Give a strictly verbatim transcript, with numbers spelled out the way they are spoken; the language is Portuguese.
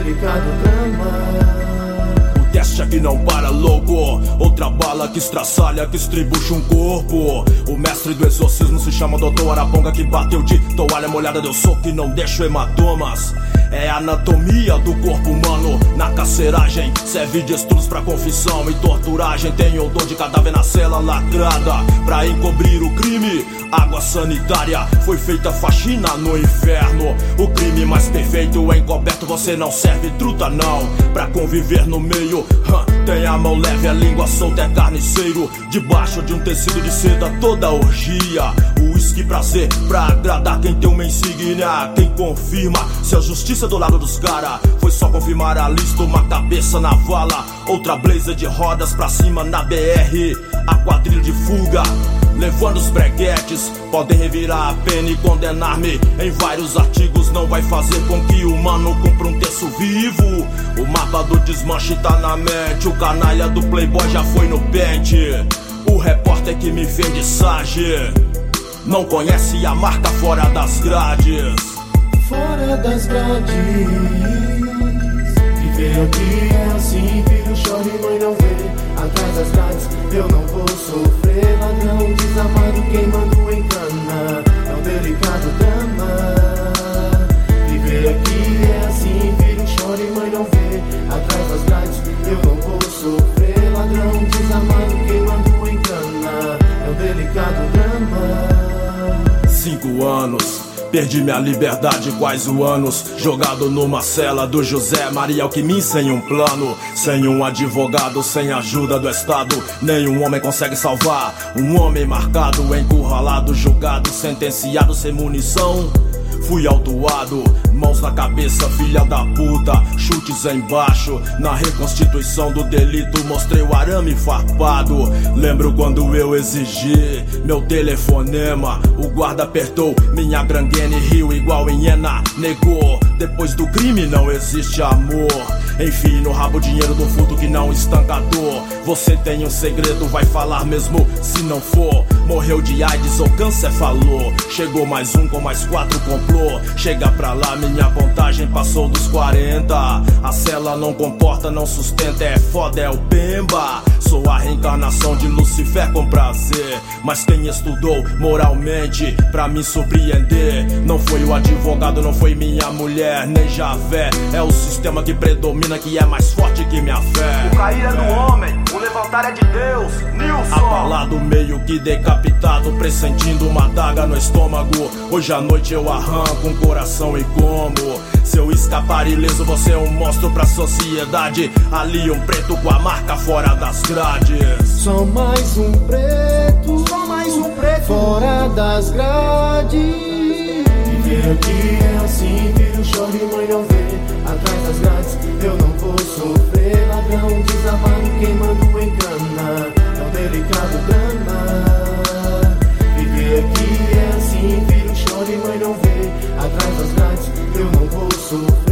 delicado drama. Teste aqui não para, louco. Outra bala que estraçalha, que estribucha um corpo. O mestre do exorcismo se chama doutor Araponga, que bateu de toalha molhada, deu soco e não deixa hematomas. É a anatomia do corpo humano. Na carceragem serve de estudos pra confissão e torturagem. Tem odor de cadáver na cela lacrada pra encobrir o crime. Água sanitária, foi feita faxina no inferno. O crime mais perfeito é encoberto. Você não serve truta não pra conviver no meio. Hum, tem a mão leve, a língua solta, é carniceiro. Debaixo de um tecido de seda toda orgia. O uísque prazer pra agradar quem tem uma insígnia. Quem confirma se a justiça do lado dos cara. Foi só confirmar a lista, uma cabeça na vala. Outra blazer de rodas pra cima na B R. A quadrilha de fuga, levando os breguetes. Podem revirar a pena e condenar-me em vários artigos. Não vai fazer com que o mano cumpra um terço vivo. O mapa do desmanche tá na mente. O canalha do playboy já foi no pente. O repórter que me vende sage não conhece a marca fora das grades. Fora das grades, viver aqui é assim. Filho chora e mãe não vê. Atrás das grades eu não vou sofrer. Ladrão desamado queimando em cana, é um delicado drama. Viver aqui é assim. Filho chora e mãe não vê. Atrás das grades eu não vou sofrer. Ladrão desamado queimando em cana, é um delicado drama. Cinco anos, perdi minha liberdade, quase o anos. Jogado numa cela do José Maria Alquimim, sem um plano, sem um advogado, sem ajuda do Estado. Nenhum homem consegue salvar um homem marcado, encurralado, julgado, sentenciado, sem munição. Fui autuado, mãos na cabeça, filha da puta, chutes embaixo. Na reconstituição do delito mostrei o arame farpado. Lembro quando eu exigi meu telefonema. O guarda apertou minha granguena e riu igual hiena. Negou, depois do crime não existe amor. Enfim, no rabo dinheiro do furto que não estanca a dor. Você tem um segredo, vai falar mesmo se não for. Morreu de AIDS ou câncer, falou. Chegou mais um com mais quatro, complô. Chega pra lá, minha contagem passou dos quarenta. A cela não comporta, não sustenta, é foda, é o Pemba. Sou a reencarnação de Lucifer com prazer. Mas quem estudou moralmente pra me surpreender não foi o advogado, não foi minha mulher, nem Javé. É o sistema que predomina, que é mais forte que minha fé. O cair é do homem, o levantar é de Deus. Nilson, abalado, meio que decapitado, pressentindo uma adaga no estômago. Hoje à noite eu arranco um coração e como. Se eu escapar ileso, você é um monstro pra sociedade. Ali um preto com a marca fora das grades. Só mais um preto, só mais um preto fora das grades. Viver aqui é assim, filho chora e mãe não vê. Atrás das grades eu não vou sofrer. Ladrão desamado queimando em cana, é um delicado drama. Viver aqui é assim, filho chora e mãe não vê. Atrás das grades eu não vou sofrer.